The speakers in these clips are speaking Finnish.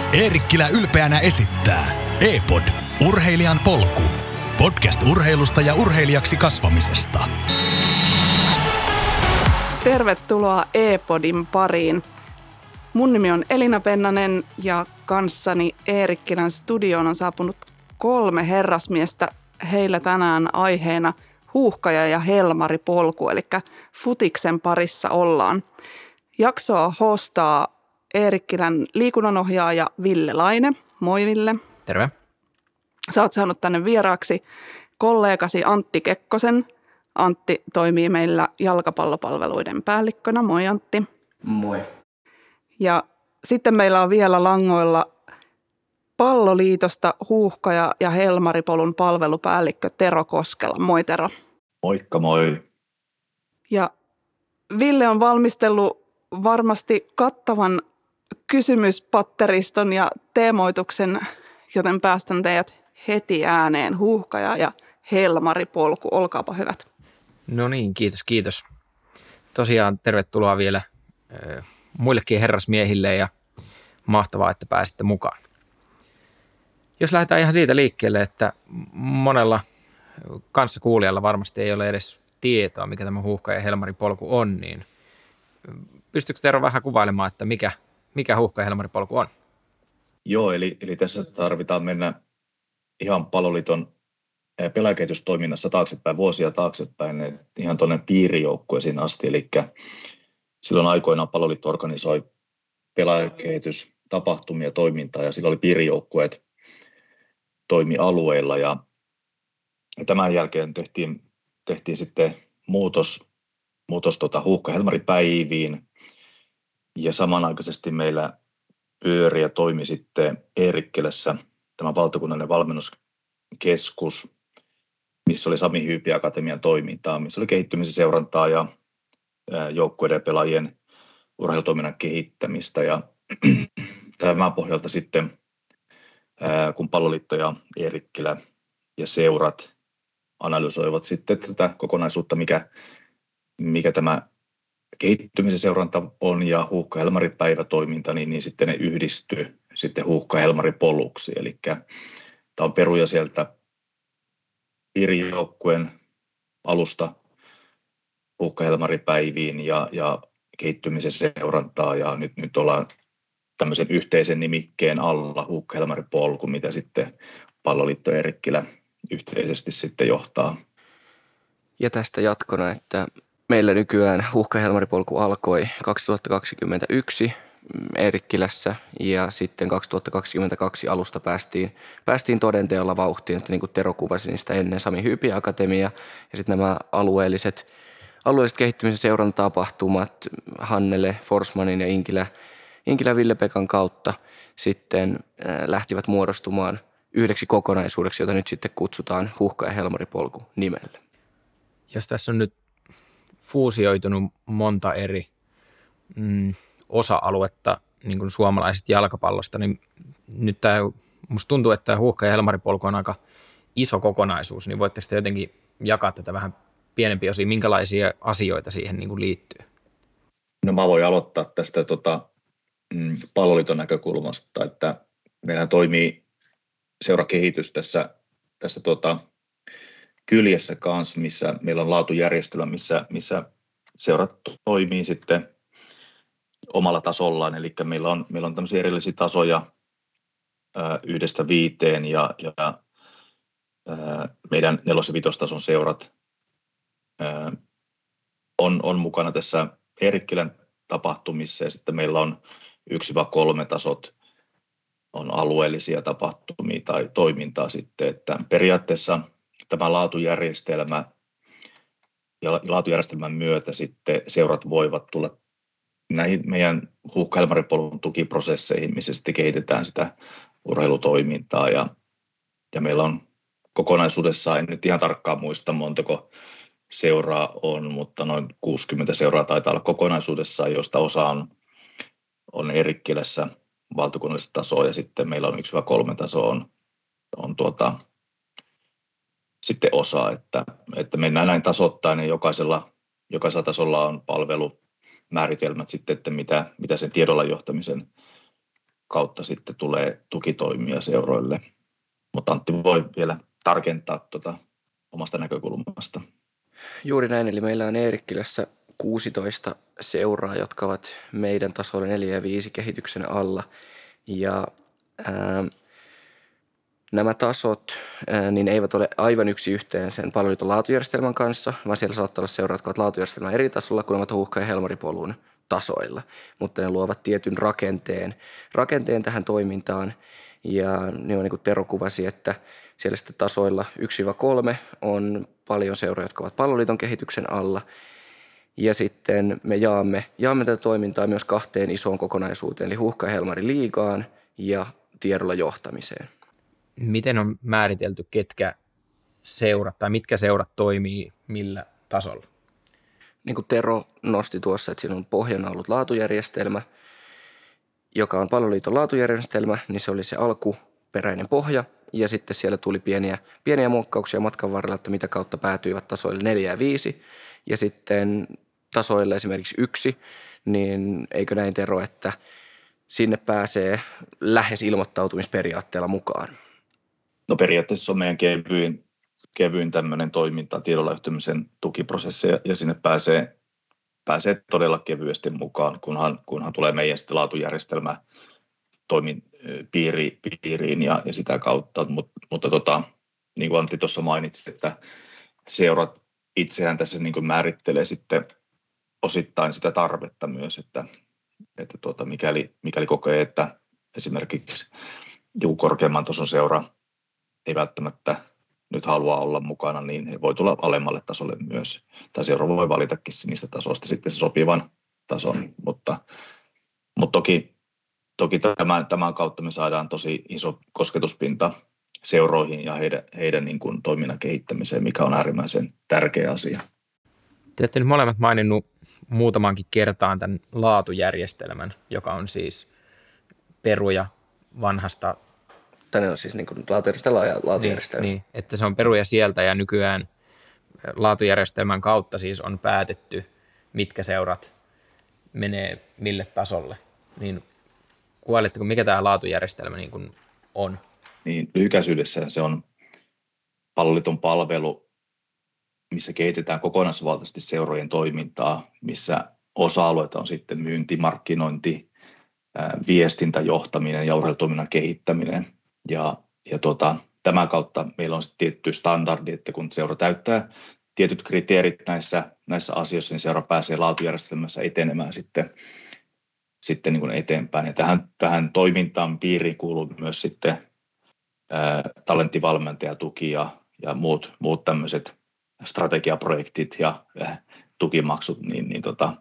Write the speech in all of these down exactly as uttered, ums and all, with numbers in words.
Eerikkilä ylpeänä esittää E-Pod, urheilijan polku. Podcast urheilusta ja urheilijaksi kasvamisesta. Tervetuloa E-Podin pariin. Mun nimi on Elina Pennanen ja kanssani Eerikkilän studioon on saapunut kolme herrasmiestä. Heillä tänään aiheena huuhkaja ja Helmari polku, eli futiksen parissa ollaan. Jaksoa hostaa Eerikkilän liikunnanohjaaja Ville Laine. Moi Ville. Terve. Sä oot saanut tänne vieraaksi kollegasi Antti Kekkosen. Antti toimii meillä jalkapallopalveluiden päällikkönä. Moi Antti. Moi. Ja sitten meillä on vielä langoilla Palloliitosta huuhkaja ja Helmaripolun palvelupäällikkö Tero Koskela. Moi Tero. Moikka moi. Ja Ville on valmistellut varmasti kattavan kysymyspatteriston ja teemoituksen, joten päästän teidät heti ääneen. Huuhkaja ja Helmaripolku, olkaapa hyvät. No niin, kiitos, kiitos. Tosiaan tervetuloa vielä äh, muillekin herrasmiehille ja mahtavaa, että pääsitte mukaan. Jos lähdetään ihan siitä liikkeelle, että monella kanssakuulijalla varmasti ei ole edes tietoa, mikä tämä huuhkaja ja Helmaripolku on, niin pystytkö Tero vähän kuvailemaan, että mikä, mikä huuhkaja ja Helmaripolku on? Joo, eli, eli tässä tarvitaan mennä ihan Palloliiton pelaajakehitystoiminnassa taaksepäin, vuosia taaksepäin, ihan tuonne piirijoukkueisiin asti. Eli silloin aikoinaan Palloliitto organisoi pelaajakehitystapahtumia toimintaa ja silloin oli piirijoukkueet toimialueilla. Ja tämän jälkeen tehtiin, tehtiin sitten muutos, muutos tota huuhka-Helmari-päiviin ja samanaikaisesti meillä pyöri ja toimi sitten Eerikkilässä tämä valtakunnallinen valmennuskeskus, missä oli Sami Hyypiä Akatemian toimintaa, missä oli kehittymisen seurantaa ja joukkueiden ja pelaajien urheilutoiminnan kehittämistä. Ja tämän pohjalta sitten, kun Palloliitto ja Eerikkilä ja seurat analysoivat sitten tätä kokonaisuutta, mikä, mikä tämä kehittymisen seuranta on ja huuhka-Helmari-päivätoiminta, niin, niin sitten ne yhdistyy sitten huuhka-Helmari-poluksi. Eli tämä on peruja sieltä piirijoukkueen alusta huuhka-Helmari-päiviin ja, ja kehittymisen seurantaa, ja nyt, nyt ollaan tämmöisen yhteisen nimikkeen alla huuhka-Helmari-polku, mitä sitten Palloliitto Eerikkilä yhteisesti sitten johtaa. Ja tästä jatkona, että meillä nykyään huuhka-Helmaripolku alkoi kaksituhattakaksikymmentäyksi Eerikkilässä ja sitten kaksituhattakaksikymmentäkaksi alusta päästiin, päästiin todenteolla vauhtiin, että niin kuin Tero kuvasi niistä ennen Sami Hyypiä Akatemia ja sitten nämä alueelliset, alueelliset kehittymisen seurantatapahtumat Hannele Forsmanin ja Inkilä, Inkilä Ville-Pekan kautta sitten äh, lähtivät muodostumaan yhdeksi kokonaisuudeksi, jota nyt sitten kutsutaan huuhka- ja Helmaripolku nimellä. Jos tässä on nyt fuusioitunut monta eri mm, osa-aluetta niin kuin suomalaisesta jalkapallosta, niin nyt tämä, musta tuntuu, että tämä huuhka- ja Helmaripolku on aika iso kokonaisuus, niin voitteko te jotenkin jakaa tätä vähän pienempiä osia, minkälaisia asioita siihen niin kuin liittyy? No mä voin aloittaa tästä tota, mm, Palloliiton näkökulmasta, että meillä toimii seurakehitys tässä, tässä tota, kyljessä kanssa, missä meillä on laatujärjestelmä, missä, missä seurat toimii sitten omalla tasollaan. Eli meillä on, meillä on tämmöisiä erillisiä tasoja ää, yhdestä viiteen ja, ja ää, meidän nelos- ja vitostason seurat ää, on, on mukana tässä Eerikkilän tapahtumissa ja sitten meillä on yksi kolme tasot on alueellisia tapahtumia tai toimintaa sitten, että periaatteessa tämä laatujärjestelmä ja laatujärjestelmän myötä sitten seurat voivat tulla näihin meidän huuhka-Helmaripolun tukiprosesseihin, missä sitten kehitetään sitä urheilutoimintaa ja, ja meillä on kokonaisuudessaan, en nyt ihan tarkkaan muista montako seuraa on, mutta noin kuusikymmentä seuraa taitaa olla kokonaisuudessaan, joista osa on, on Eerikkilässä valtakunnallista tasoa ja sitten meillä on yksi kolme tasoa on, on tuota, sitten osa, että, että mennään näin tasoittain ja jokaisella, jokaisella tasolla on palvelumääritelmät sitten, että mitä, mitä sen tiedolla johtamisen kautta sitten tulee tukitoimia seuroille. Mutta Antti voi vielä tarkentaa tuota omasta näkökulmasta. Juuri näin, eli meillä on Eerikkilässä kuusitoista seuraa, jotka ovat meidän tasolla neljä ja viisi kehityksen alla. Ja ää, nämä tasot ää, niin eivät ole aivan yksi yhteen sen palveluliiton laatujärjestelmän kanssa, vaan siellä saattaa olla seuraa, jotka ovat laatujärjestelmän eri tasolla, kun ovat Huuhka- ja Helmaripolun tasoilla. Mutta ne luovat tietyn rakenteen, rakenteen tähän toimintaan. Ja niin on niin kuin Tero kuvasi, että siellä sitten tasoilla yksi kolme on paljon seuroja, jotka ovat palloliiton kehityksen alla. Ja sitten me jaamme, jaamme tätä toimintaa myös kahteen isoon kokonaisuuteen, eli Huuhka- ja Helmari-liigaan ja tiedolla johtamiseen. Miten on määritelty, ketkä seurat tai mitkä seurat toimii millä tasolla? Niin kuin Tero nosti tuossa, että siinä on pohjana ollut laatujärjestelmä, joka on palloliiton laatujärjestelmä, niin se oli se alkuperäinen pohja. Ja sitten siellä tuli pieniä, pieniä muokkauksia matkan varrella, että mitä kautta päätyivät tasoille neljä ja viisi. Ja sitten tasoille esimerkiksi yksi, niin eikö näin Tero, että sinne pääsee lähes ilmoittautumisperiaatteella mukaan? No periaatteessa se on meidän kevyin, kevyin tämmöinen toiminta, tiedolla yhtymisen tukiprosessi, ja sinne pääsee, pääsee todella kevyesti mukaan, kunhan, kunhan tulee meidän sitten laatujärjestelmä toimin piiri, piiriin ja, ja sitä kautta, Mut, mutta tota, niin kuin Antti tuossa mainitsi, että seurat itseään tässä niin kuin määrittelee sitten osittain sitä tarvetta myös, että, että tuota, mikäli, mikäli kokee, että esimerkiksi joku korkeamman tason seura ei välttämättä nyt halua olla mukana, niin he voi tulla alemmalle tasolle myös. Tai seura voi valitakin niistä tasoista sitten se sopivan tason, mutta, mutta toki, toki tämän, tämän kautta me saadaan tosi iso kosketuspinta seuroihin ja heidän, heidän niin kuin toiminnan kehittämiseen, mikä on äärimmäisen tärkeä asia. Te olette nyt molemmat maininnut muutamankin kertaan tämän laatujärjestelmän, joka on siis peruja vanhasta. Tänne on siis niin kuin laatujärjestelmä ja laatujärjestelmä. Niin, niin, että se on peruja sieltä ja nykyään laatujärjestelmän kautta siis on päätetty, mitkä seurat menee mille tasolle. Niin kuvailetteko, mikä tämä laatujärjestelmä niin kuin on? Niin, lyhykäisyydessään se on palloliiton palvelu, missä kehitetään kokonaisvaltaisesti seurojen toimintaa, missä osa-alueita on sitten myynti, markkinointi, viestintä, johtaminen ja urheilutoiminnan kehittäminen. Ja, ja tuota, tämän kautta meillä on sitten tietty standardi, että kun seura täyttää tietyt kriteerit näissä, näissä asioissa, niin seura pääsee laatujärjestelmässä etenemään sitten, sitten niin kuin eteenpäin. Ja tähän, tähän toimintaan piiriin kuuluu myös sitten ää, talenttivalmentajatuki ja, ja muut, muut tämmöiset strategiaprojektit ja ää, tukimaksut, niin, niin tota,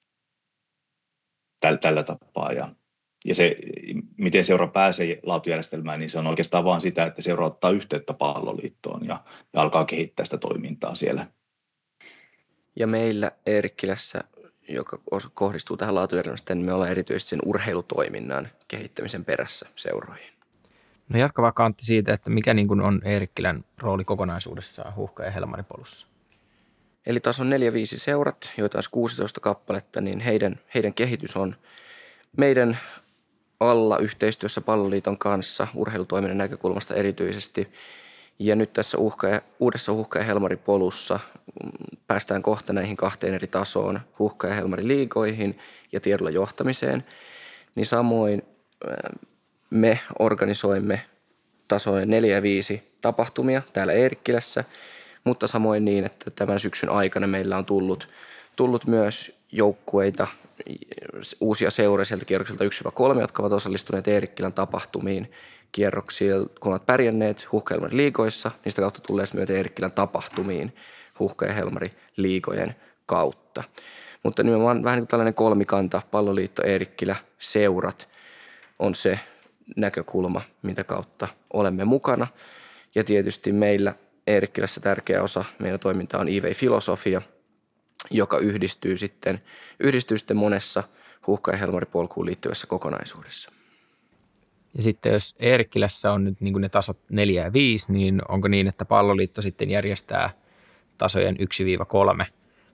tällä, tällä tapaa. Ja, ja se, miten seura pääsee laatujärjestelmään, niin se on oikeastaan vain sitä, että seura ottaa yhteyttä palloliittoon ja, ja alkaa kehittää sitä toimintaa siellä. Ja meillä Eerikkilässä, joka kohdistuu tähän laatujärjestelmään, niin me ollaan erityisesti sen urheilutoiminnan kehittämisen perässä seuroihin. No jatka vaikka Antti siitä, että mikä niin kuin on Eerikkilän rooli kokonaisuudessaan Huuhka- ja Helmaripolussa? Eli taas on neljä viisi seurat, joita on kuusitoista kappaletta, niin heidän, heidän kehitys on meidän alla yhteistyössä Palloliiton kanssa urheilutoiminnan näkökulmasta erityisesti. Ja nyt tässä uhka ja, uudessa Huuhka- ja Helmaripolussa päästään kohta näihin kahteen eri tasoon, Huuhka- ja Helmari-liigoihin ja tiedolla johtamiseen. Niin samoin me organisoimme tasojen neljä ja viisi tapahtumia täällä Eerikkilässä, mutta samoin niin, että tämän syksyn aikana meillä on tullut, tullut myös joukkueita, uusia seuroja sieltä kierrokselta yksi kolme, jotka ovat osallistuneet Eerikkilän tapahtumiin kierroksilla, kun ovat pärjänneet Huuhka- ja Helmari-liigoissa, niin sitä kautta tulleet myös Eerikkilän tapahtumiin Huuhka- ja Helmari-liigojen kautta. Mutta nimenomaan vähän niin kuin tällainen kolmikanta, Palloliitto, Eerikkilä, seurat on se näkökulma, mitä kautta olemme mukana. Ja tietysti meillä Eerikkilässä tärkeä osa meidän toimintaa on I V-filosofia, joka yhdistyy sitten, yhdistyy sitten monessa Huuhka- ja Helmaripolkuun liittyvässä kokonaisuudessa. Ja sitten jos Eerikkilässä on nyt niin kuin ne tasot neljä ja viisi, niin onko niin, että Palloliitto sitten järjestää tasojen yksi kolme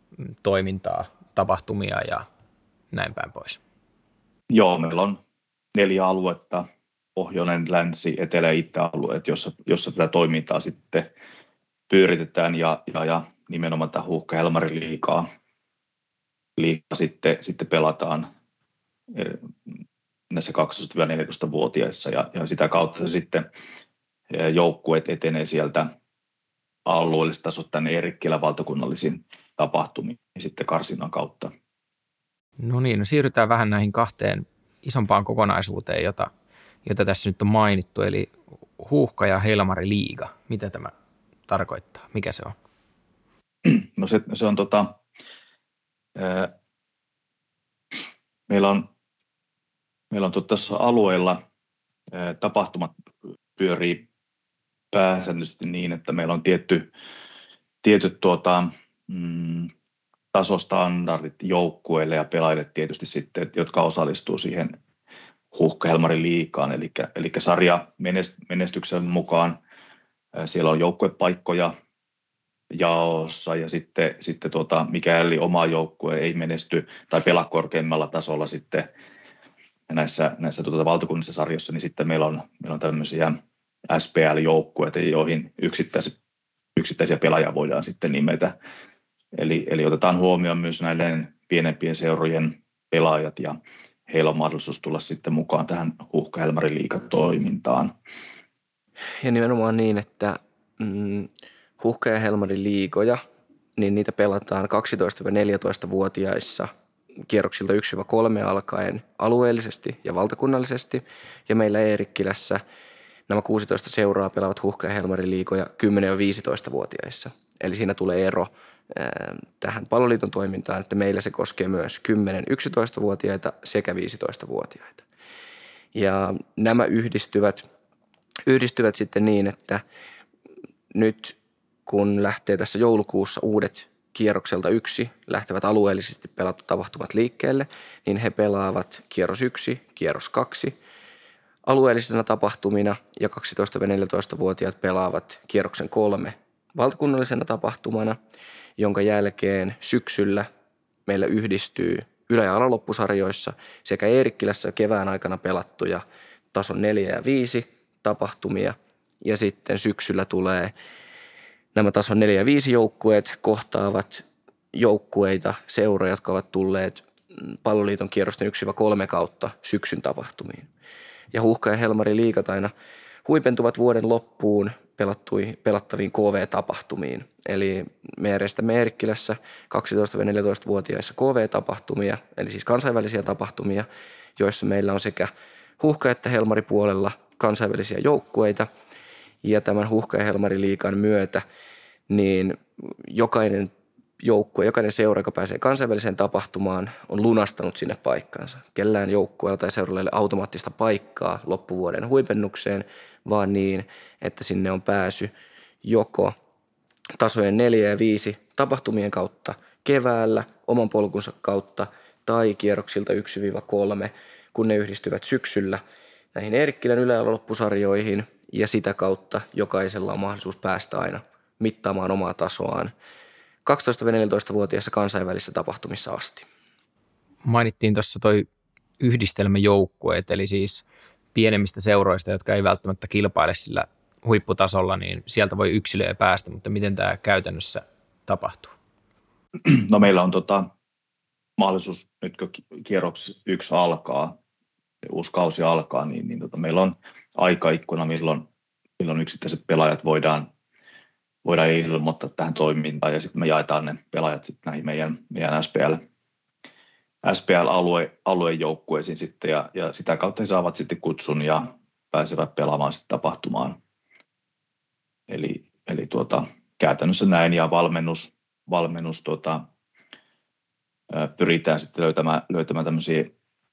toimintaa, tapahtumia ja näin päin pois? Joo, meillä on neljä aluetta, pohjoinen, länsi, etelä- ja itä-alueet, jossa, jossa tätä toimintaa sitten pyöritetään ja, ja, ja nimenomaan tämä Huuhka- ja Helmari-liigaa liiga sitten, sitten pelataan näissä kaksitoista-neljätoista-vuotiaissa ja, ja sitä kautta se sitten joukkueet etenee sieltä alueellisesta tasosta tänne Eerikkilän valtakunnallisiin tapahtumiin sitten karsinnan kautta. No niin, no siirrytään vähän näihin kahteen isompaan kokonaisuuteen, jota, jota tässä nyt on mainittu, eli Huuhka- ja Helmari-liiga. Mitä tämä tarkoittaa? Mikä se on? No se, se on tota, ää, meillä on, meillä on tuossa alueella ää, tapahtumat pyörii pääsääntöisesti niin, että meillä on tietty, tietyt tuota, mm, tasostandardit joukkueille ja pelaajille tietysti sitten, jotka osallistuu siihen Huuhka-Helmari-liigaan, eli, eli sarja menestyksen mukaan siellä on joukkuepaikkoja jaossa ja sitten, sitten tuota, mikäli oma joukkue ei menesty tai pelaa korkeimmalla tasolla sitten näissä, näissä tuota, valtakunnallisissa sarjoissa, niin sitten meillä on, meillä on tämmöisiä S P L-joukkueita, joihin yksittäisiä, yksittäisiä pelaajia voidaan sitten nimetä. Eli, eli otetaan huomioon myös näiden pienempien seurojen pelaajat ja heillä on mahdollisuus tulla sitten mukaan tähän Huuhka-Helmari-liigatoimintaan. Ja nimenomaan niin, että mm, Huuhka- ja Helmari-liigoja, niin niitä pelataan kaksitoista-neljätoista-vuotiaissa kierroksilta yksi kolme alkaen alueellisesti ja valtakunnallisesti. Ja meillä Eerikkilässä nämä kuusitoista seuraa pelaavat Huuhka- ja Helmari-liigoja kymmenen-viisitoista-vuotiaissa. Eli siinä tulee ero tähän Palloliiton toimintaan, että meillä se koskee myös kymmenen-yksitoista-vuotiaita sekä viisitoista-vuotiaita. Ja nämä yhdistyvät, yhdistyvät sitten niin, että nyt kun lähtee tässä joulukuussa uudet kierrokselta yksi, lähtevät alueellisesti pelattu tapahtumat liikkeelle, niin he pelaavat kierros yksi, kierros kaksi alueellisena tapahtumina ja kaksitoista-neljätoista-vuotiaat pelaavat kierroksen kolme valtakunnallisena tapahtumana, jonka jälkeen syksyllä meillä yhdistyy ylä- ja alaloppusarjoissa sekä Eerikkilässä kevään aikana pelattuja tason neljä ja viisi tapahtumia ja sitten syksyllä tulee nämä tason neljä ja viisi joukkueet kohtaavat joukkueita, seuroja, jotka ovat tulleet Palloliiton kierrosten yksi kolme kautta syksyn tapahtumiin. Ja Huuhka- ja Helmari-liigat aina huipentuvat vuoden loppuun pelattaviin K V-tapahtumiin. Eli me järjestämme Eerikkilässä kaksitoista-neljätoista-vuotiaissa K V-tapahtumia, eli siis kansainvälisiä tapahtumia, joissa meillä on sekä Huuhka- että Helmari-puolella kansainvälisiä joukkueita. Ja tämän Huuhka- ja Helmari-liigan myötä niin jokainen joukkue, jokainen seura, joka pääsee kansainväliseen tapahtumaan, on lunastanut sinne paikkaansa. Kellään joukkueella tai seuralla ei ole automaattista paikkaa loppuvuoden huipennukseen, vaan niin, että sinne on pääsy joko tasojen neljä ja viisi tapahtumien kautta keväällä, oman polkunsa kautta tai kierroksilta yksi kolme, kun ne yhdistyvät syksyllä näihin Eerikkilän ylä- ja loppusarjoihin ja sitä kautta jokaisella on mahdollisuus päästä aina mittaamaan omaa tasoaan kaksitoista-neljätoista-vuotiaissa kansainvälisissä tapahtumissa asti. Mainittiin tuossa toi yhdistelmäjoukkueet, eli siis pienemmistä seuroista, jotka ei välttämättä kilpaile sillä huipputasolla, niin sieltä voi yksilöä päästä, mutta miten tämä käytännössä tapahtuu? No meillä on tota, mahdollisuus, nyt kun kierroks yksi alkaa, uusi kausi alkaa, niin, niin tota, meillä on aikaikkuna, milloin, milloin yksittäiset pelaajat voidaan, voidaan ilmoittaa tähän toimintaan, ja sitten me jaetaan ne pelaajat sitten näihin meidän, meidän S P L, S P L-alue, aluejoukkueisiin sitten, ja, ja sitä kautta he saavat sitten kutsun ja pääsevät pelaamaan sitten tapahtumaan. Eli, eli tuota, käytännössä näin, ja valmennus, valmennus tuota, pyritään sitten löytämään, löytämään tämmöisiä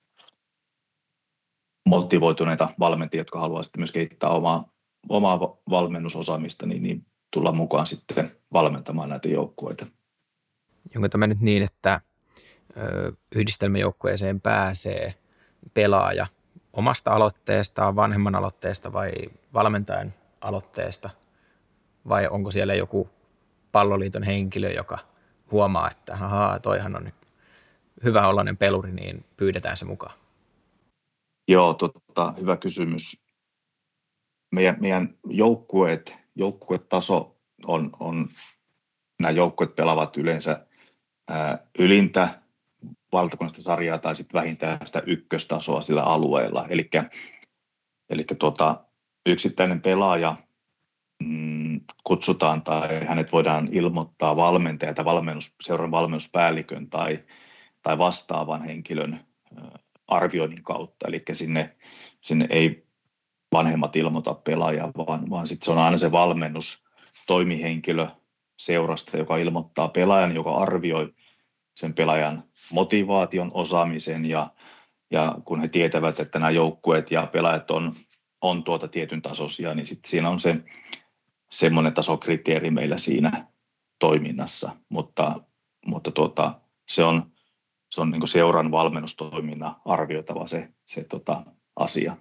motivoituneita valmentajia, jotka haluaa sitten myös kehittää omaa, omaa valmennusosaamista, niin, niin tulla mukaan sitten valmentamaan näitä joukkueita. Onko tämä nyt niin, että ö, yhdistelmäjoukkueeseen pääsee pelaaja omasta aloitteestaan, vanhemman aloitteesta vai valmentajan aloitteesta? Vai onko siellä joku Palloliiton henkilö, joka huomaa, että ahaa, toihan on hyvä oloinen peluri, niin pyydetään se mukaan? Joo, totta, hyvä kysymys. Meidän, meidän joukkueet, joukkuetaso on, on, nämä joukkueet pelaavat yleensä ää, ylintä valtakunnallista sarjaa tai sitten vähintään sitä ykköstasoa sillä alueella. Elikkä, elikkä tuota, yksittäinen pelaaja mm, kutsutaan tai hänet voidaan ilmoittaa valmentaja tai valmennus, seuran valmennuspäällikön tai, tai vastaavan henkilön ää, arvioinnin kautta. Eli sinne, sinne ei vanhemmat ilmoita pelaajaa, vaan, vaan sitten se on aina se valmennus, toimihenkilö seurasta, joka ilmoittaa pelaajan, joka arvioi sen pelaajan motivaation, osaamisen ja, ja kun he tietävät, että nämä joukkueet ja pelaajat on, on tuota tietyn tasoisia, niin sitten siinä on se semmoinen tasokriteeri meillä siinä toiminnassa, mutta, mutta tuota, se on, se on niin kuin seuran valmennustoiminnan arvioitava se, se tota asia.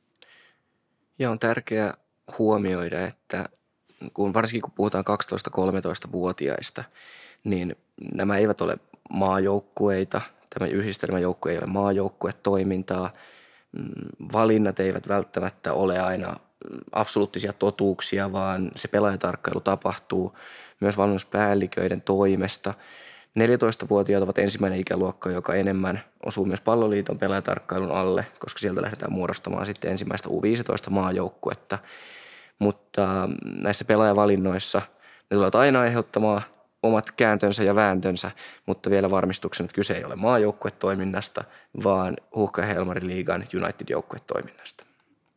Ja on tärkeää huomioida, että kun varsinkin kun puhutaan kaksitoista-kolmetoista-vuotiaista, niin nämä eivät ole maajoukkueita, tämä yhdistelmäjoukkue ei ole maajoukkuetoimintaa, valinnat eivät välttämättä ole aina absoluuttisia totuuksia, vaan se pelaajatarkkailu tapahtuu myös valmennuspäälliköiden toimesta. neljätoistavuotiaat ovat ensimmäinen ikäluokka, joka enemmän osuu myös Palloliiton pelaajatarkkailun alle, koska sieltä lähdetään muodostamaan sitten ensimmäistä U viisitoista maajoukkuetta. Mutta näissä pelaajavalinnoissa ne tulevat aina aiheuttamaan omat kääntönsä ja vääntönsä, mutta vielä varmistuksen, että kyse ei ole maajoukkuetoiminnasta, vaan Huuhka- ja Helmariliigan United-joukkuetoiminnasta.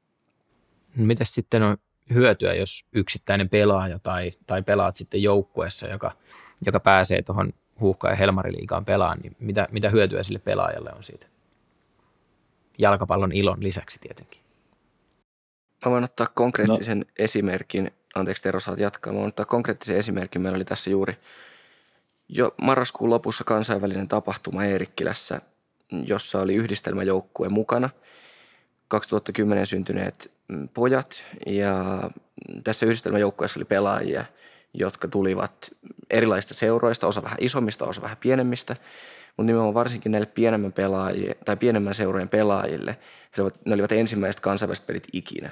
Mitäs sitten on hyötyä, jos yksittäinen pelaaja tai, tai pelaat sitten joukkueessa, joka, joka pääsee tuohon Huuhka- ja Helmariliigaan pelaan, niin mitä, mitä hyötyä sille pelaajalle on siitä? Jalkapallon ilon lisäksi tietenkin. Mä voin ottaa konkreettisen no. esimerkin. Anteeksi Tero, saat jatkaa. Mä voin ottaa konkreettisen esimerkin. Meillä oli tässä juuri jo marraskuun lopussa kansainvälinen tapahtuma Eerikkilässä, jossa oli yhdistelmäjoukkue mukana. kaksituhattakymmenen syntyneet pojat ja tässä yhdistelmäjoukkueessa oli pelaajia, jotka tulivat erilaisista seuroista, osa vähän isommista, osa vähän pienemmistä, mutta nimenomaan varsinkin näille pienemmän pelaajille tai pienemmän seurojen pelaajille, he olivat, ne olivat ensimmäiset kansainväliset pelit ikinä.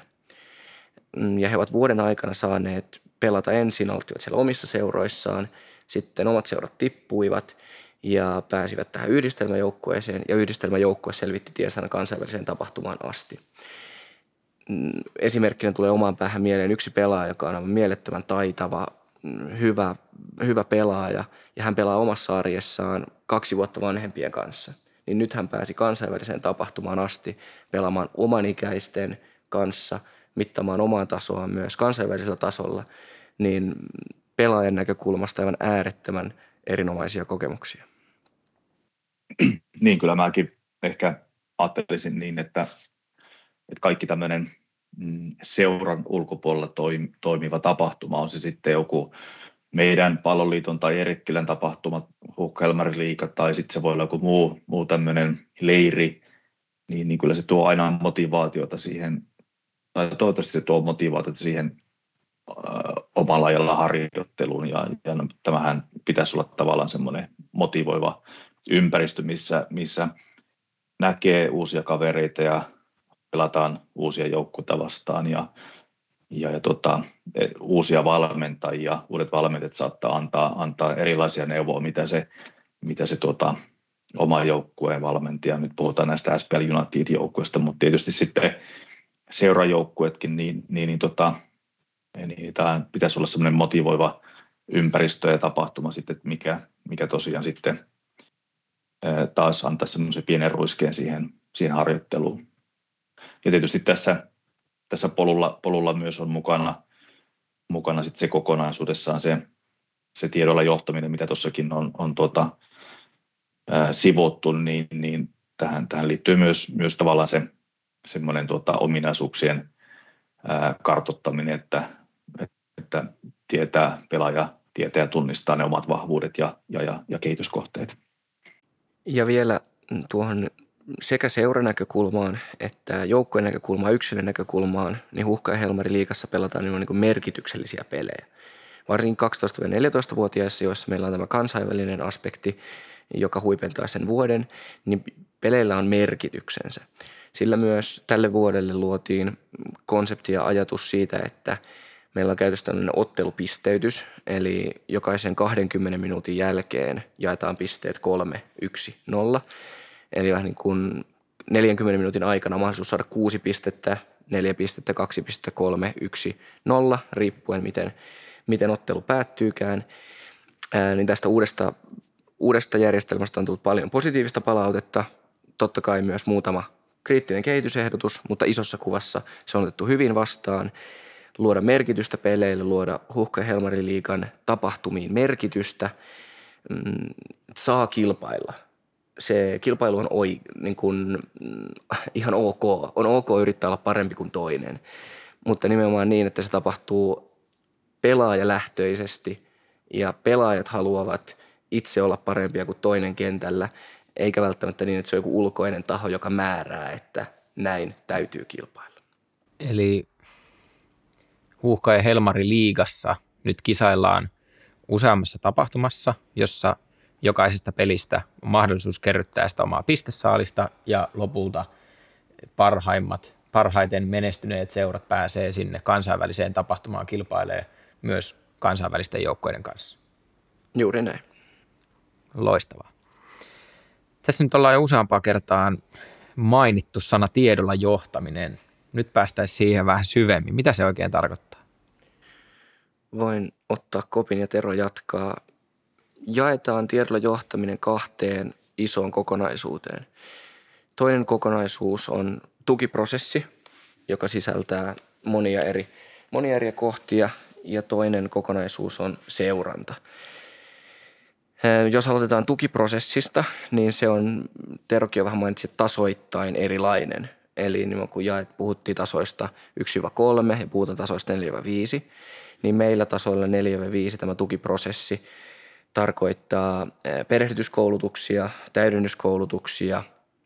Ja he ovat vuoden aikana saaneet pelata ensin, aloittivat siellä omissa seuroissaan, sitten omat seurat tippuivat ja pääsivät tähän yhdistelmäjoukkueeseen ja yhdistelmäjoukkue selvitti tiensä aina kansainväliseen tapahtumaan asti. Esimerkkinä tulee omaan päähän mieleen yksi pelaaja, joka on mielettömän taitava, hyvä, hyvä pelaaja ja hän pelaa omassa arjessaan kaksi vuotta vanhempien kanssa. Niin nyt hän pääsi kansainväliseen tapahtumaan asti pelaamaan oman ikäisten kanssa, mittaamaan omaa tasoaan myös kansainvälisellä tasolla, niin pelaajan näkökulmasta aivan äärettömän erinomaisia kokemuksia. Niin, kyllä mäkin ehkä ajattelisin niin, että, että kaikki tämmöinen seuran ulkopuolella toimiva tapahtuma, on se sitten joku meidän Palloliiton tai Eerikkilän tapahtuma, Huuhka-Helmariliiga tai sitten se voi olla joku muu, muu tämmöinen leiri, niin, niin kyllä se tuo aina motivaatiota siihen, tai toivottavasti se tuo motivaatiota siihen ö, omalla lailla harjoitteluun ja, ja tämähän pitäisi olla tavallaan semmoinen motivoiva ympäristö, missä, missä näkee uusia kavereita ja pelataan uusia joukkueita vastaan ja, ja, ja tota, uusia valmentajia. Uudet valmentajat saattaa antaa, antaa erilaisia neuvoja, mitä se, mitä se tota, oma joukkueen valmentaja, nyt puhutaan näistä S P L United-joukkueista, mutta tietysti sitten seurajoukkueetkin, niin, niin, niin, tota, niin tämä pitäisi olla semmoinen motivoiva ympäristö ja tapahtuma sitten, että mikä, mikä tosiaan sitten taas antaa semmoisen pienen ruiskeen siihen, siihen harjoitteluun. Ja tietysti tässä, tässä polulla, polulla myös on mukana, mukana sit se kokonaisuudessaan se, se tiedolla johtaminen, mitä tuossakin on, on tuota, ää, sivuttu, niin, niin tähän, tähän liittyy myös, myös tavallaan se semmoinen tuota, ominaisuuksien ää, kartoittaminen, että, että tietää pelaaja, tietää ja tunnistaa ne omat vahvuudet ja, ja, ja, ja kehityskohteet. Ja vielä tuohon sekä seuranäkökulmaan että joukkojen näkökulmaan, yksilön näkökulmaan, niin Huuhka- ja Helmariliigassa pelataan niin kuin merkityksellisiä pelejä. Varsinkin kaksitoista-neljätoista-vuotiaissa, joissa meillä on tämä kansainvälinen aspekti, joka huipentaa sen vuoden, niin peleillä on merkityksensä. Sillä myös tälle vuodelle luotiin konsepti ja ajatus siitä, että meillä on käytössä tämmöinen ottelupisteytys, eli jokaisen kahdenkymmenen minuutin jälkeen jaetaan pisteet kolme, yksi, nolla. Eli vähän niin kuin neljänkymmenen minuutin aikana on mahdollisuus saada kuusi pistettä, neljä pistettä, kaksi pistettä, kolme, yksi, nolla, riippuen miten, miten ottelu päättyykään. Ää, niin tästä uudesta, uudesta järjestelmästä on tullut paljon positiivista palautetta, totta kai myös muutama kriittinen kehitysehdotus, mutta isossa kuvassa se on otettu hyvin vastaan. Luoda merkitystä peleille, luoda Huuhka- ja Helmariliigan tapahtumiin merkitystä, mm, saa kilpailla. Se kilpailu on oi, niin kuin, mm, ihan ok. On ok yrittää olla parempi kuin toinen, mutta nimenomaan niin, että se tapahtuu pelaajalähtöisesti ja pelaajat haluavat itse olla parempia kuin toinen kentällä, eikä välttämättä niin, että se on joku ulkoinen taho, joka määrää, että näin täytyy kilpailla. Eli Huuhka- ja Helmariliigassa nyt kisaillaan useammassa tapahtumassa, jossa jokaisesta pelistä on mahdollisuus kerryttää sitä omaa pistesaalista ja lopulta parhaimmat, parhaiten menestyneet seurat pääsee sinne kansainväliseen tapahtumaan kilpailemaan myös kansainvälisten joukkojen kanssa. Juuri näin. Loistavaa. Tässä nyt ollaan jo useampaa kertaan mainittu sana tiedolla johtaminen. Nyt päästäisiin siihen vähän syvemmin. Mitä se oikein tarkoittaa? Voin ottaa kopin ja Tero jatkaa. Jaetaan tiedolla johtaminen kahteen isoon kokonaisuuteen. Toinen kokonaisuus on tukiprosessi, joka sisältää monia eri, monia eri kohtia, ja toinen kokonaisuus on seuranta. Jos aloitetaan tukiprosessista, niin se on, Terokin jo vähän mainitsi, tasoittain erilainen. Eli niin kun jaet, puhuttiin tasoista yksi kolme ja puhutaan tasoista neljä viisi, niin meillä tasoilla neljä viisi tämä tukiprosessi tarkoittaa perehdytyskoulutuksia, täydennyskoulutuksia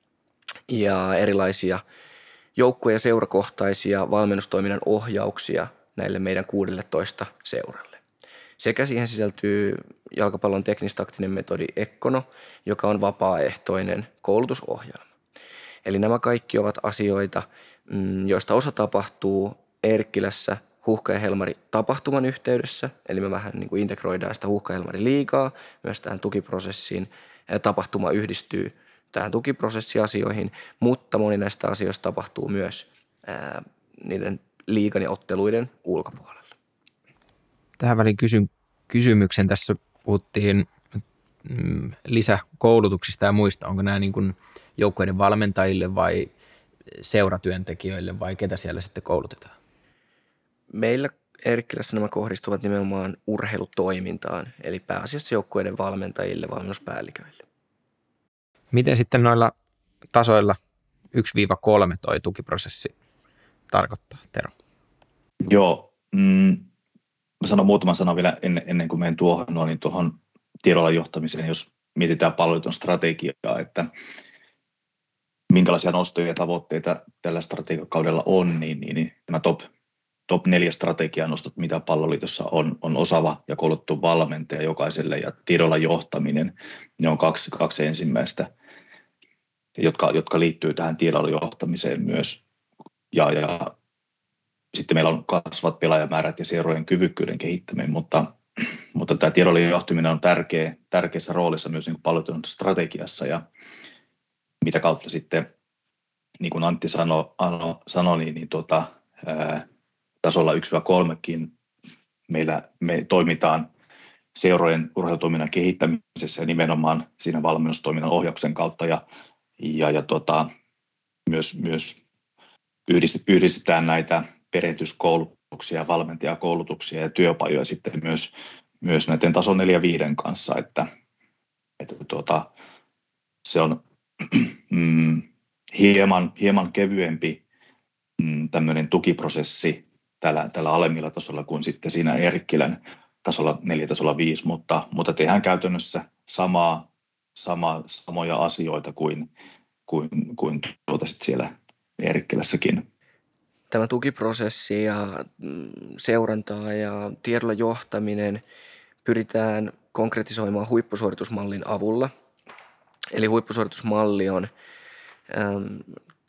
ja erilaisia joukko- ja seurakohtaisia valmennustoiminnan ohjauksia näille meidän kuusitoista seuralle. Sekä siihen sisältyy jalkapallon teknistaktinen metodi Ekkono, joka on vapaaehtoinen koulutusohjelma. Eli nämä kaikki ovat asioita, joista osa tapahtuu Eerikkilässä Huuhka- ja Helmari tapahtuman yhteydessä, eli me vähän niin kuin integroidaan sitä Huuhka- ja Helmari-liigaa myös tähän tukiprosessiin, ja tapahtuma yhdistyy tähän tukiprosessiasioihin, mutta moni näistä asioista tapahtuu myös ää, niiden liigan ja otteluiden ulkopuolella. Tähän väliin kysyn kysymyksen. Tässä puhuttiin mm, lisäkoulutuksista ja muista. Onko nämä niin kuin joukkueiden valmentajille vai seuratyöntekijöille vai ketä siellä sitten koulutetaan? Meillä Eerikkilässä nämä kohdistuvat nimenomaan urheilutoimintaan, eli pääasiassa joukkueiden valmentajille, valmennuspäälliköille. Miten sitten noilla tasoilla yksi kolme toi tukiprosessi tarkoittaa, Tero? Joo, mm, mä sanon muutaman sanan vielä ennen, ennen kuin menen tuohon, no, niin tuohon tiedolla johtamiseen, jos mietitään palloiliiton strategiaa, että minkälaisia nostoja ja tavoitteita tällä strategiakaudella on, niin, niin, niin tämä top, top neljä strategianostot, mitä Palloliitossa on, on osaava ja koulutettu valmentaja jokaiselle ja tiedolla johtaminen, ne on kaksi, kaksi ensimmäistä, jotka, jotka liittyy tähän tiedolla johtamiseen myös. Ja, ja sitten meillä on kasvavat pelaajamäärät ja seurojen kyvykkyyden kehittäminen, mutta, mutta tämä tiedolla johtaminen on tärkeä, tärkeässä roolissa myös niin Palloliiton strategiassa ja mitä kautta sitten, niin kuin Antti sanoi, sanoi niin, niin tuota, ää, tasolla yksi kolmekin meillä me toimitaan seurojen urheilutoiminnan kehittämisessä ja nimenomaan siinä valmennustoiminnan ohjauksen kautta ja, ja, ja tuota, myös, myös yhdistetään näitä perehdytyskoulutuksia, valmentajakoulutuksia ja työpajoja sitten myös, myös näiden tason neljä viiden kanssa, että, että tuota, se on mm, hieman, hieman kevyempi mm, tämmöinen tukiprosessi tällä, tällä alemmilla tasolla kuin sitten siinä Eerikkilän tasolla neljä tasolla viisi, mutta, mutta tehdään käytännössä samaa, sama, samoja asioita kuin, kuin, kuin tuota sit siellä Eerikkilässäkin. Tämä tukiprosessi ja seurantaa ja tiedolla johtaminen pyritään konkretisoimaan huippusuoritusmallin avulla. Eli huippusuoritusmalli on äm,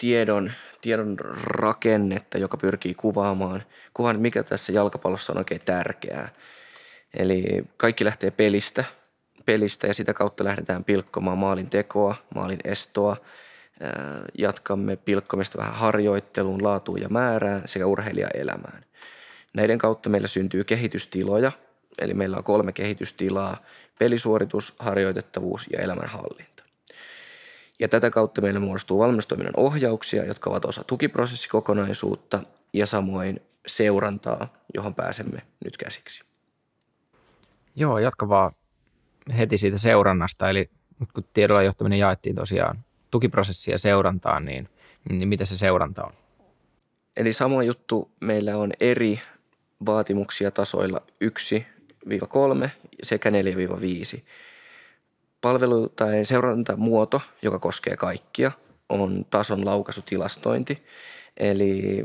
tiedon, tiedon rakennetta, joka pyrkii kuvaamaan, kuvaamaan, mikä tässä jalkapallossa on oikein tärkeää. Eli kaikki lähtee pelistä, pelistä ja sitä kautta lähdetään pilkkomaan maalin tekoa, maalin estoa. Jatkamme pilkkomista vähän harjoitteluun, laatuun ja määrään sekä urheilijaelämään. Näiden kautta meillä syntyy kehitystiloja, eli meillä on kolme kehitystilaa, pelisuoritus, harjoitettavuus ja elämänhallinta. Ja tätä kautta meille muodostuu valmennustoiminnan ohjauksia, jotka ovat osa tukiprosessikokonaisuutta ja samoin seurantaa, johon pääsemme nyt käsiksi. Joo, jatka vaan heti siitä seurannasta, eli kun tiedolla johtaminen jaettiin tosiaan tukiprosessia seurantaan, niin, niin mitä se seuranta on? Eli sama juttu, meillä on eri vaatimuksia tasoilla yksi kolme sekä neljä viisi. Palvelu- tai seurantamuoto, joka koskee kaikkia, on tason laukaisutilastointi. Eli,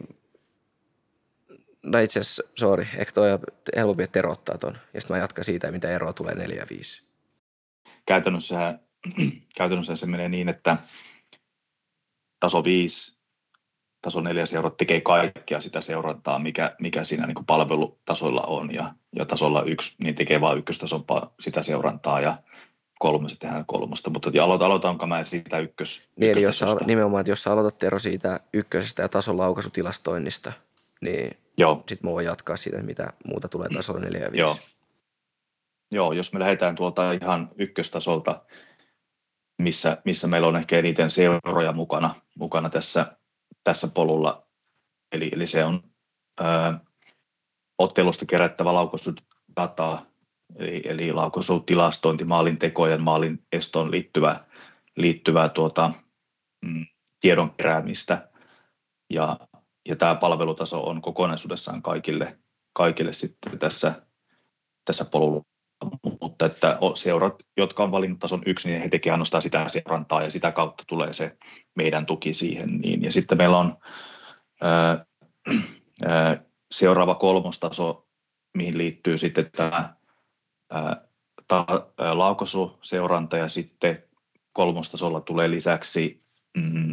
no itse asiassa, sorry, ehkä toi on helpompi, että erottaa ton. Ja sitten mä jatkan siitä, mitä eroa tulee neljä viisi. Käytännössä, käytännössä se menee niin, että taso viisi, taso neljä seurat tekee kaikkea sitä seurantaa, mikä, mikä siinä niin kuin palvelutasoilla on. Ja, ja tasolla yksi, niin tekee vain ykköstason sitä seurantaa ja kolmoset tehdään kolmosta. Mutta aloitan, aloitanko mä siitä ykkös, niin, eli jos sä, nimenomaan, että jos sä aloitat Tero siitä ykkösestä ja tason laukaisutilastoinnista, niin sitten mä voin jatkaa siitä, mitä muuta tulee tasolla neljä ja viisi. Joo. Joo, jos me lähdetään tuolta ihan ykköstasolta, missä, missä meillä on ehkä eniten seuroja mukana, mukana tässä, tässä polulla. Eli, eli se on ää, ottelusta kerättävä laukaisudataa, eli, eli laukaisutilastointi, maalin tekojen, maalin estoon liittyvää, liittyvää tuota, mm, tiedon keräämistä. Ja, ja tämä palvelutaso on kokonaisuudessaan kaikille, kaikille sitten tässä, tässä polulla. Mutta että seurat, jotka on valinnut tason yksi, niin he tekevät ainoastaan sitä seurantaa ja sitä kautta tulee se meidän tuki siihen. Niin. Ja sitten meillä on ää, ää, seuraava kolmostaso, mihin liittyy sitten tämä ää, ta, ää, laukaisuseuranta ja sitten kolmostasolla tulee lisäksi mm,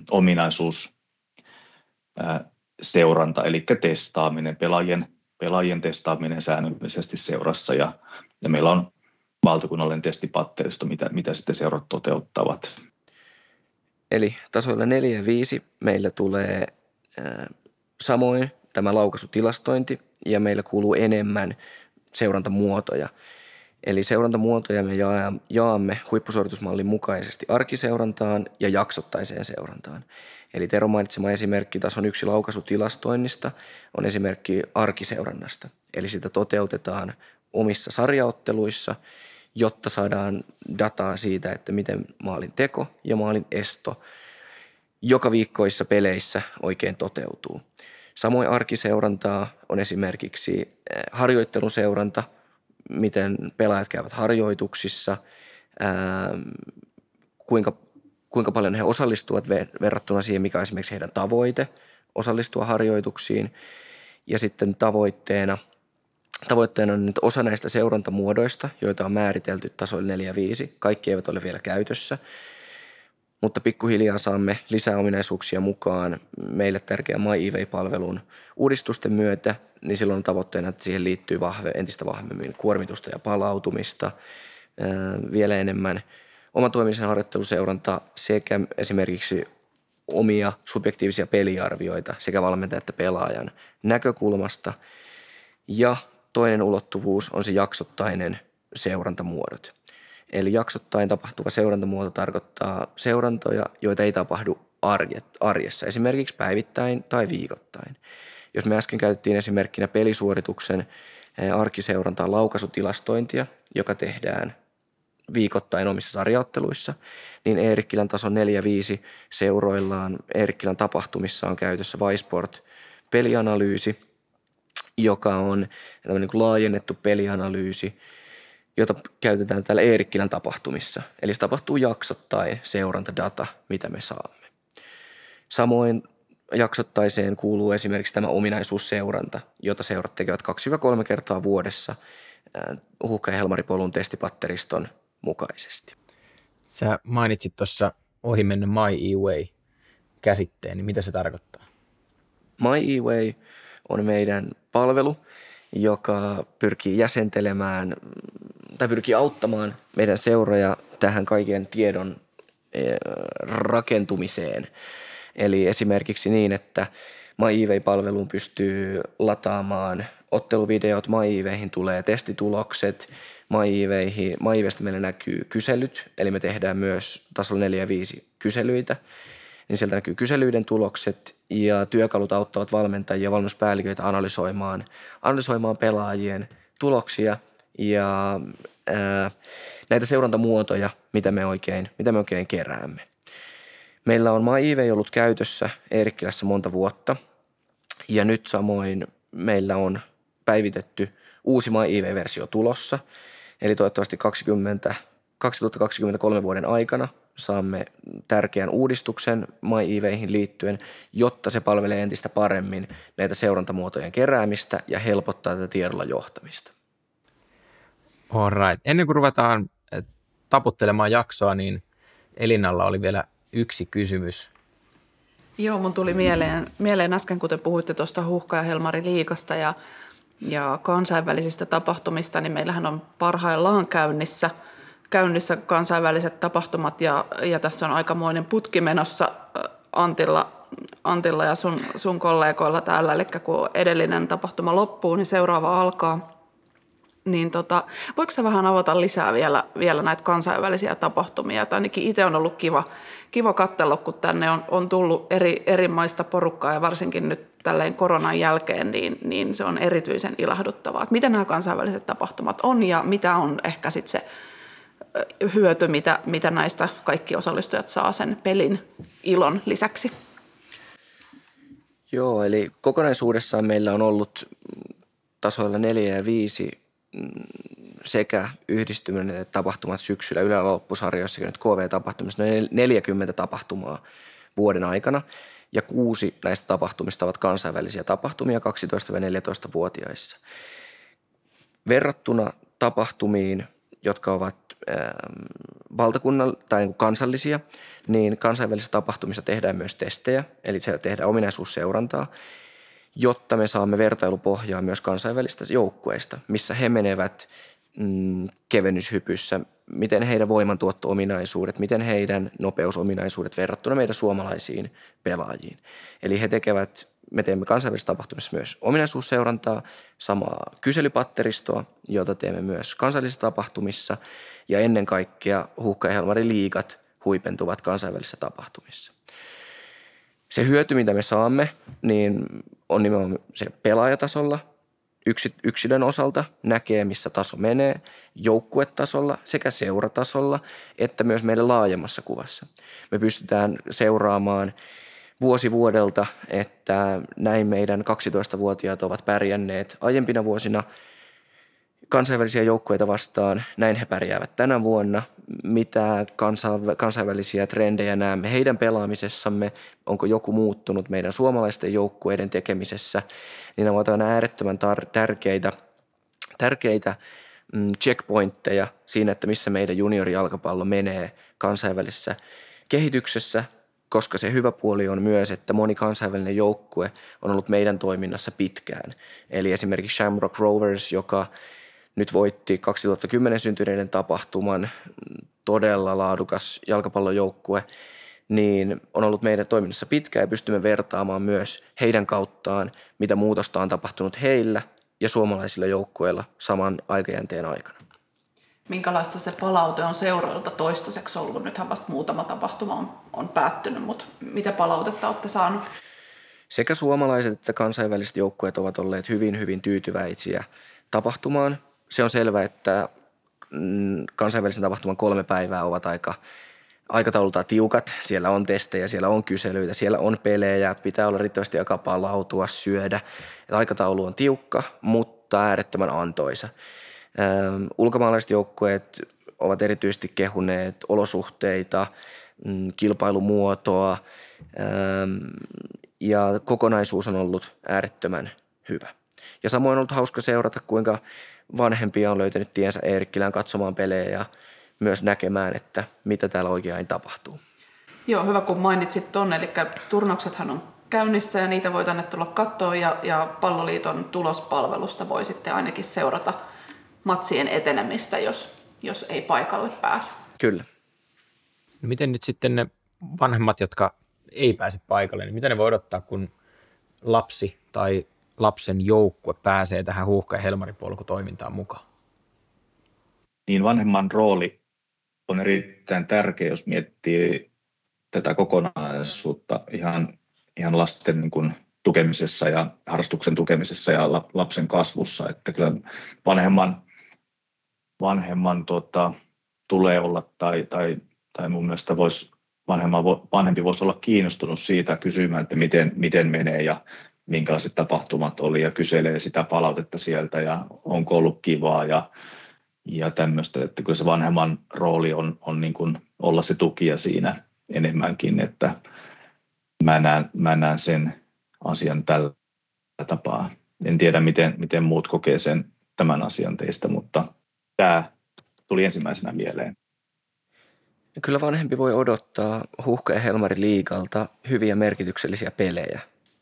ominaisuusseuranta, eli testaaminen, pelaajien pelaajien testaaminen säännöllisesti seurassa ja, ja meillä on valtakunnallinen testipatteristo, mitä, mitä sitten seurat toteuttavat. Eli tasoilla neljä ja viisi meillä tulee äh, samoin tämä laukaisutilastointi ja meillä kuuluu enemmän seurantamuotoja. Eli seurantamuotoja me jaamme huippusuoritusmallin mukaisesti arkiseurantaan ja jaksottaiseen seurantaan. Eli Tero mainitsema esimerkki tason yksi laukaisutilastoinnista on esimerkki arkiseurannasta. Eli sitä toteutetaan omissa sarjaotteluissa, jotta saadaan dataa siitä, että miten maalin teko ja maalin esto joka viikkoissa peleissä oikein toteutuu. Samoin arkiseurantaa on esimerkiksi harjoittelun seuranta, miten pelaajat käyvät harjoituksissa, ää, kuinka, kuinka paljon he osallistuvat verrattuna siihen, mikä on esimerkiksi heidän tavoite osallistua harjoituksiin. Ja sitten tavoitteena, tavoitteena on, että osa näistä seurantamuodoista, joita on määritelty tasoilla neljä ja viisi, kaikki eivät ole vielä käytössä, mutta pikkuhiljaa saamme lisää ominaisuuksia mukaan meille tärkeän MyEVA-palvelun uudistusten myötä, niin silloin on tavoitteena, että siihen liittyy vahve, entistä vahvemmin kuormitusta ja palautumista, ää, vielä enemmän omatoimisen harjoitteluseuranta sekä esimerkiksi omia subjektiivisia peliarvioita sekä valmentajan että pelaajan näkökulmasta. Ja toinen ulottuvuus on se jaksottainen seurantamuodot. Eli jaksottain tapahtuva seurantamuoto tarkoittaa seurantoja, joita ei tapahdu arjessa, esimerkiksi päivittäin tai viikoittain. Jos me äsken käytettiin esimerkkinä pelisuorituksen arkiseurantaa laukaisutilastointia, joka tehdään viikoittain omissa sarjaotteluissa, niin Eerikkilän tason neljä viisi seuroillaan Eerikkilän tapahtumissa on käytössä Visport-pelianalyysi, joka on tämmöinen laajennettu pelianalyysi, jota käytetään täällä Eerikkilän tapahtumissa. Eli se tapahtuu jaksottain seurantadata, mitä me saamme. Samoin jaksottaiseen kuuluu esimerkiksi tämä ominaisuusseuranta, jota seurat tekevät kaksi kolme kertaa vuodessa Huuhka- ja Helmaripolun testipatteriston mukaisesti. Sä mainitsit tuossa ohimennen MyEVA käsitteen, niin mitä se tarkoittaa? My eWay on meidän palvelu, joka pyrkii jäsentelemään tai pyrkii auttamaan meidän seuroja tähän kaiken tiedon rakentumiseen. Eli esimerkiksi niin, että My eWay-palveluun pystyy lataamaan otteluvideot, My eWayhin tulee testitulokset, My eWayhin, My eWaystä meillä näkyy kyselyt, eli me tehdään myös tasolla neljä ja viisi kyselyitä, niin sieltä näkyy kyselyiden tulokset ja työkalut auttavat valmentajia ja valmennuspäälliköitä analysoimaan, analysoimaan pelaajien tuloksia ja ää, näitä seurantamuotoja, mitä me oikein, mitä me oikein keräämme. Meillä on My eWay ollut käytössä Eerikkilässä monta vuotta ja nyt samoin meillä on päivitetty uusi My eWay-versio tulossa. Eli toivottavasti kaksikymmentä, kaksituhattakaksikymmentäkolme vuoden aikana saamme tärkeän uudistuksen My eWayhin liittyen, jotta se palvelee entistä paremmin näitä seurantamuotojen keräämistä ja helpottaa tätä tiedolla johtamista. All right. Ennen kuin ruvetaan taputtelemaan jaksoa, niin Elinalla oli vielä yksi kysymys. Joo, mun tuli mieleen, mieleen äsken, kun te puhuitte tuosta Huuhka- ja Helmari-liigasta ja, ja kansainvälisistä tapahtumista, niin meillähän on parhaillaan käynnissä, käynnissä kansainväliset tapahtumat ja, ja tässä on aikamoinen putki menossa Antilla, Antilla ja sun, sun kollegoilla täällä, eli kun edellinen tapahtuma loppuu, niin seuraava alkaa. Niin tota, voiko sä vähän avata lisää vielä, vielä näitä kansainvälisiä tapahtumia? Tai ainakin itse on ollut kiva, kiva katsella, kun tänne on, on tullut eri, eri maista porukkaa ja varsinkin nyt tälleen koronan jälkeen, niin, niin se on erityisen ilahduttavaa. Mitä nämä kansainväliset tapahtumat on ja mitä on ehkä sitten se hyöty, mitä, mitä näistä kaikki osallistujat saa sen pelin ilon lisäksi? Joo, eli kokonaisuudessaan meillä on ollut tasoilla neljä ja viisi sekä yhdistyminen tapahtumat syksyllä yleensä loppusarjoissa ja nyt K V-tapahtumissa noin neljäkymmentä tapahtumaa vuoden aikana ja kuusi näistä tapahtumista ovat kansainvälisiä tapahtumia kaksitoista–neljätoista-vuotiaissa. Verrattuna tapahtumiin, jotka ovat valtakunnan tai kansallisia, niin kansainvälisissä tapahtumissa tehdään myös testejä, eli siellä tehdään ominaisuusseurantaa, jotta me saamme vertailupohjaa myös kansainvälistä joukkueista, missä he menevät mm, kevennyshypyssä, miten heidän voimantuotto-ominaisuudet, miten heidän nopeusominaisuudet verrattuna meidän suomalaisiin pelaajiin. Eli he tekevät, me teemme kansainvälisessä tapahtumissa myös ominaisuusseurantaa, samaa kyselypatteristoa, jota teemme myös kansallisissa tapahtumissa ja ennen kaikkea Huuhka- ja Helmari-liigat huipentuvat kansainvälisissä tapahtumissa. Se hyöty, mitä me saamme, niin on nimenomaan se pelaajatasolla, yksilön osalta näkee, missä taso menee, joukkuetasolla sekä seuratasolla, että myös meidän laajemmassa kuvassa. Me pystytään seuraamaan vuosi vuodelta, että näin meidän kaksitoistavuotiaat ovat pärjänneet aiempina vuosina kansainvälisiä joukkueita vastaan, näin he pärjäävät tänä vuonna, mitä kansainvälisiä trendejä näemme heidän pelaamisessamme, onko joku muuttunut meidän suomalaisten joukkueiden tekemisessä, niin nämä ovat aina äärettömän tar- tärkeitä, tärkeitä mm, checkpointteja siinä, että missä meidän juniorijalkapallo menee kansainvälisessä kehityksessä, koska se hyvä puoli on myös, että moni kansainvälinen joukkue on ollut meidän toiminnassa pitkään. Eli esimerkiksi Shamrock Rovers, joka nyt voitti kaksituhattakymmenen syntyneiden tapahtuman, todella laadukas jalkapallojoukkue, niin on ollut meidän toiminnassa pitkään ja pystymme vertaamaan myös heidän kauttaan, mitä muutosta on tapahtunut heillä ja suomalaisilla joukkueilla saman aikajänteen aikana. Minkälaista se palaute on seuroilta toistaiseksi ollut? Nythän vasta muutama tapahtuma on, on päättynyt, mutta mitä palautetta olette saaneet? Sekä suomalaiset että kansainväliset joukkueet ovat olleet hyvin, hyvin tyytyväisiä tapahtumaan. Se on selvä, että kansainvälisen tapahtuman kolme päivää ovat aika aikataulultaan tiukat. Siellä on testejä, siellä on kyselyitä, siellä on pelejä, pitää olla riittävästi aikaa palautua, syödä. Ja aikataulu on tiukka, mutta äärettömän antoisa. Ähm, ulkomaalaiset joukkueet ovat erityisesti kehuneet olosuhteita, mm, kilpailumuotoa ähm, ja kokonaisuus on ollut äärettömän hyvä. Ja samoin on ollut hauska seurata, kuinka vanhempia on löytänyt tiensä Eerikkilään katsomaan pelejä ja myös näkemään, että mitä täällä oikein tapahtuu. Joo, hyvä kun mainitsit ton, eli turnauksethan on käynnissä ja niitä voi tänne tulla katsoa ja, ja Palloliiton tulospalvelusta voi sitten ainakin seurata matsien etenemistä, jos, jos ei paikalle pääse. Kyllä. Miten nyt sitten ne vanhemmat, jotka ei pääse paikalle, niin mitä ne voi odottaa, kun lapsi tai lapsen joukkue pääsee tähän Huuhka- ja Helmaripolku-toimintaan mukaan? Niin vanhemman rooli on erittäin tärkeä, jos miettii tätä kokonaisuutta ihan, ihan lasten niin kuin tukemisessa ja harrastuksen tukemisessa ja lapsen kasvussa. Että kyllä vanhemman, vanhemman tota, tulee olla tai, tai, tai mun mielestä voisi, vanhemman, vanhempi voisi olla kiinnostunut siitä kysymään, että miten, miten menee ja minkälaiset tapahtumat oli ja kyselee sitä palautetta sieltä ja onko ollut kivaa ja, ja tämmöistä. Että kyllä se vanhemman rooli on, on niin kuin olla se tukija siinä enemmänkin, että mä näen, mä näen sen asian tällä tapaa. En tiedä, miten, miten muut kokee sen tämän asian teistä, mutta tämä tuli ensimmäisenä mieleen. Kyllä vanhempi voi odottaa Huuhka- ja Helmari-liigalta hyviä merkityksellisiä pelejä.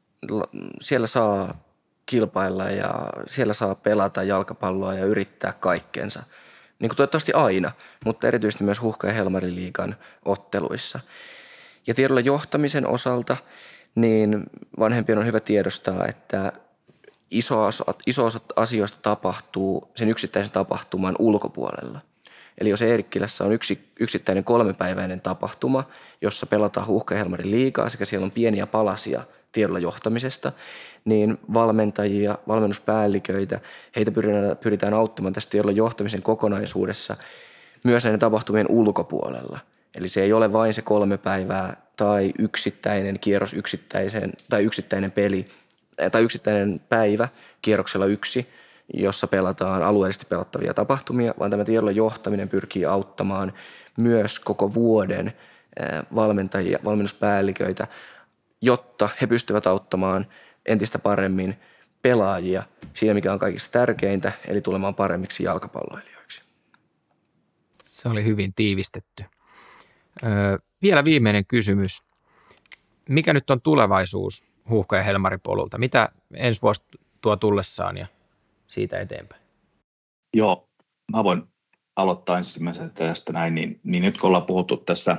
Siellä saa kilpailla ja siellä saa pelata jalkapalloa ja yrittää kaikkensa. Niin kuin toivottavasti aina, mutta erityisesti myös Huuhka- ja Helmari-liigan otteluissa. Ja tiedolla johtamisen osalta niin vanhempien on hyvä tiedostaa, että iso osa, iso osa asioista tapahtuu sen yksittäisen tapahtuman ulkopuolella. Eli jos Eerikkilässä on yksi yksittäinen kolmepäiväinen tapahtuma, jossa pelataan Huuhka- ja Helmari-liigaa sekä siellä on pieniä palasia tiedolla johtamisesta, niin valmentajia, valmennuspäälliköitä, heitä pyritään, pyritään auttamaan tästä tiedolla johtamisen kokonaisuudessa myös näiden tapahtumien ulkopuolella. Eli se ei ole vain se kolme päivää tai yksittäinen kierros yksittäisen, tai yksittäinen peli tai yksittäinen päivä kierroksella yksi, jossa pelataan alueellisesti pelattavia tapahtumia, vaan tämä tiedolla johtaminen pyrkii auttamaan myös koko vuoden valmentajia, valmennuspäälliköitä, jotta he pystyvät auttamaan entistä paremmin pelaajia siinä, mikä on kaikista tärkeintä, eli tulemaan paremmiksi jalkapalloilijoiksi. Se oli hyvin tiivistetty. Öö, vielä viimeinen kysymys. Mikä nyt on tulevaisuus Huuhka- ja Helmaripolulta? Mitä ensi vuosi tuo tullessaan ja siitä eteenpäin? Joo, mä voin aloittaa ensimmäisenä tästä näin. Niin, niin nyt kun ollaan puhuttu tässä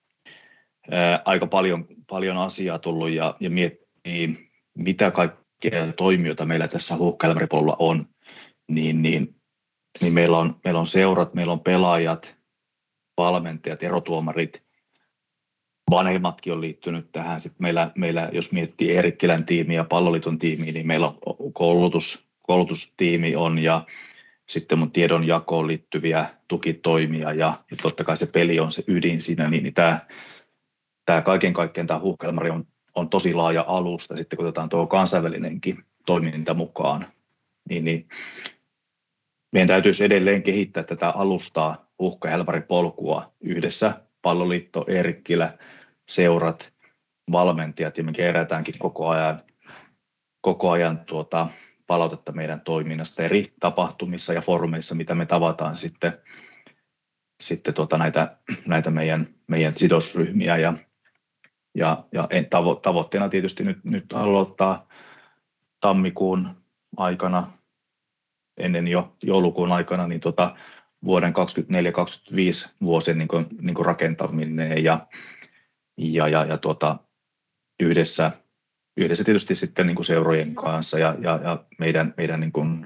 ää, aika paljon, paljon asiaa tullut ja, ja miettii, mitä kaikkea toimijoita meillä tässä Huuhka- ja Helmaripolulla on, niin, niin, niin meillä on, meillä on seurat, meillä on pelaajat, valmentajat, erotuomarit, vanhemmatkin on liittynyt tähän. Sitten meillä, meillä, jos miettii Eerikkilän tiimiä ja Palloliiton tiimiä, niin meillä on koulutus, koulutustiimi on ja sitten mun tiedonjakoon liittyviä tukitoimia ja, ja totta kai se peli on se ydin siinä, niin, niin tämä, tämä kaiken kaikkiaan tämä Huuhka- ja Helmari on, on tosi laaja alusta. Sitten kun otetaan tuo kansainvälinenkin toiminta mukaan, niin, niin meidän täytyisi edelleen kehittää tätä alustaa Huuhka- ja Helmaripolkua yhdessä. Palloliitto, Eerikkilä, seurat, valmentajat ja me kerätäänkin koko ajan, koko ajan tuota palautetta meidän toiminnasta eri tapahtumissa ja foorumeissa, mitä me tavataan sitten, sitten tuota näitä, näitä meidän, meidän sidosryhmiä ja, ja, ja tavo, tavoitteena tietysti nyt, nyt aloittaa tammikuun aikana, ennen jo joulukuun aikana, niin tuota, vuoden kaksikymmentäneljä kaksikymmentäviisi vuosien niin kuin, niin kuin rakentaminen ja, ja, ja, ja tuota, yhdessä, yhdessä tietysti sitten niin kuin seurojen kanssa ja, ja, ja meidän, meidän niin kuin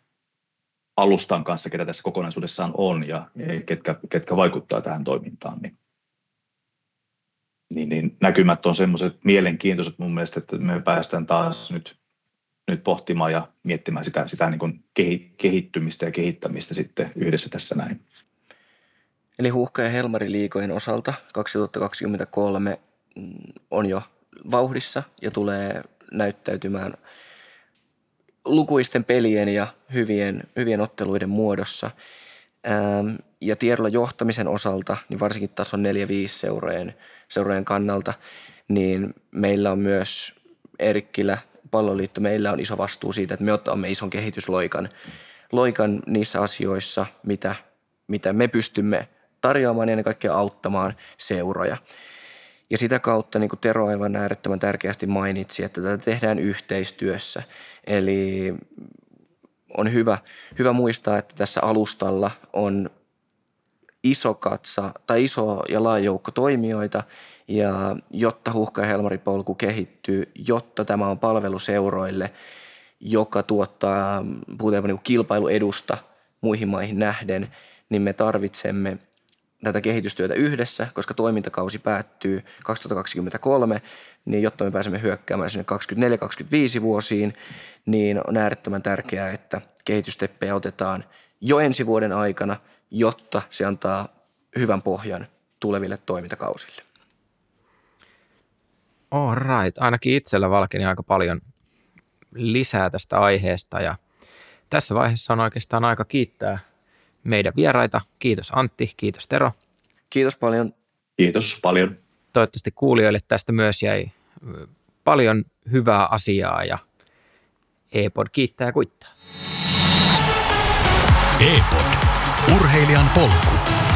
alustan kanssa, ketä tässä kokonaisuudessaan on ja ketkä, ketkä vaikuttaa tähän toimintaan. Niin, niin, niin näkymät on semmoiset mielenkiintoiset mun mielestä, että me päästään taas nyt nyt pohtimaan ja miettimään sitä, sitä niin kuin kehittymistä ja kehittämistä sitten yhdessä tässä näin. Eli Huuhka- ja Helmari-liigojen osalta kaksituhattakaksikymmentäkolme on jo vauhdissa ja tulee näyttäytymään lukuisten pelien ja hyvien, hyvien otteluiden muodossa. Ähm, ja tiedolla johtamisen osalta, niin varsinkin tason neljä viisi seurojen, seurojen kannalta, niin meillä on myös Eerikkilä, Palloliitto, meillä on iso vastuu siitä, että me otamme ison kehitysloikan loikan niissä asioissa, mitä, mitä me pystymme tarjoamaan ja ennen kaikkea auttamaan seuroja. Ja sitä kautta, niin kuin Tero aivan äärettömän tärkeästi mainitsi, että tätä tehdään yhteistyössä. Eli on hyvä, hyvä muistaa, että tässä alustalla on iso katsa tai iso ja laaja joukko toimijoita, ja jotta Huuhka- ja Helmaripolku kehittyy, jotta tämä on palveluseuroille, joka tuottaa, puhutaan niin kuin kilpailuedusta muihin maihin nähden, niin me tarvitsemme tätä kehitystyötä yhdessä, koska toimintakausi päättyy kaksituhattakaksikymmentäkolme, niin jotta me pääsemme hyökkäämään sinne kaksikymmentäneljä kaksikymmentäviisi vuosiin, niin on äärettömän tärkeää, että kehitysteppejä otetaan jo ensi vuoden aikana, jotta se antaa hyvän pohjan tuleville toimintakausille. All right. Ainakin itsellä valkeni aika paljon lisää tästä aiheesta, ja tässä vaiheessa on oikeastaan aika kiittää meidän vieraita. Kiitos Antti, kiitos Tero. Kiitos paljon. Kiitos paljon. Toivottavasti kuulijoille tästä myös jäi paljon hyvää asiaa, ja E-pod kiittää ja kuittaa. E-pod. Urheilijan polku.